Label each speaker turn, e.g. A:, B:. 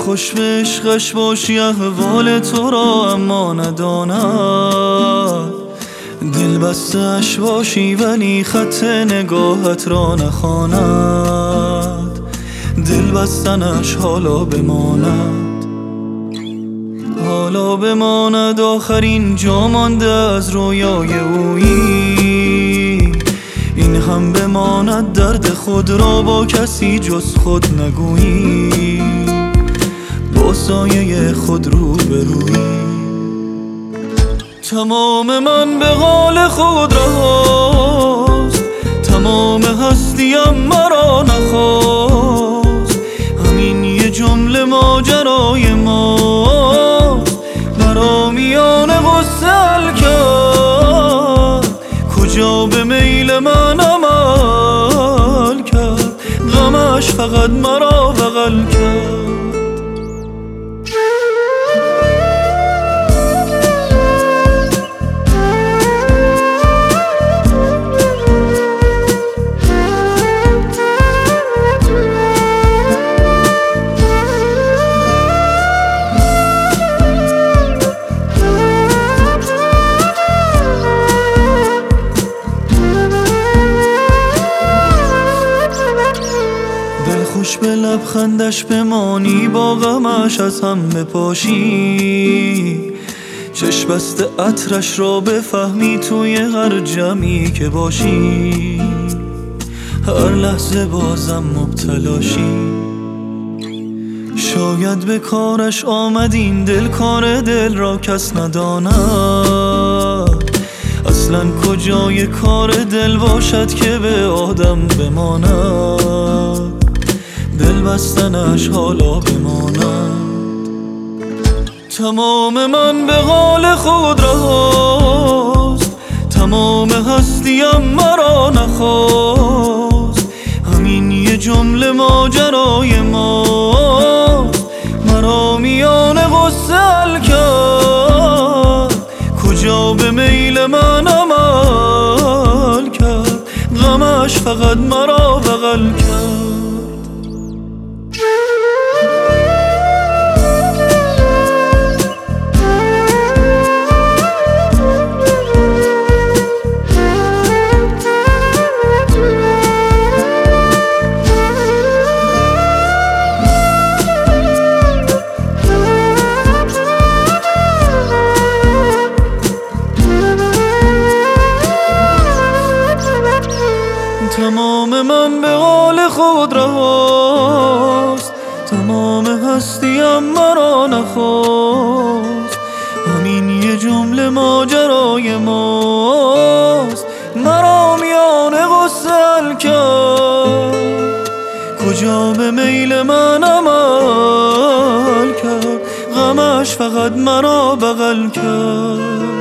A: خوش به عشقش باشی احوال تو را اما نداند، دل بستش باشی ولی خط نگاهت را نخواند، دل بستنش حالا بماند، حالا بماند آخرین جا مانده از رویای اویی، این هم بماند درد خود را با کسی جز خود نگویی، با سایه خود رو برویی. تمام من به حال خود رهاست، تمام هستیم مرا نخواست، همین یه جمله ماجرای ماست، مرا میان غصه حل کرد، کجا به میل من عمل کرد، غمش فقط مرا بغل کرد. خوش به لبخندش بمانی، با غمش از هم بپاشی، چشم بسته عطرش را بفهمی توی هر جمعی که باشی، هر لحظه بازم مبتلاشی. شاید به کارش آمد این دل، کار دل را کس نداند، اصلا کجای کار دل باشد که به آدم بماند، دل بستنش حالا بماند. تمام من به حال خود رهاست، تمام هستیم مرا نخواست، همین یه جمله ماجرای ماست، مرا میان غصه حل کرد، کجا به میل من عمل کرد، غمش فقط مرا بغل کرد. تمام من به حال خود رهاست، تمام هستیم مرا نخواست، همین یه جمله ماجرای ماست، مرا میان غصه حل کرد، کجا به میل من عمل کرد، غمش فقط مرا بغل کرد.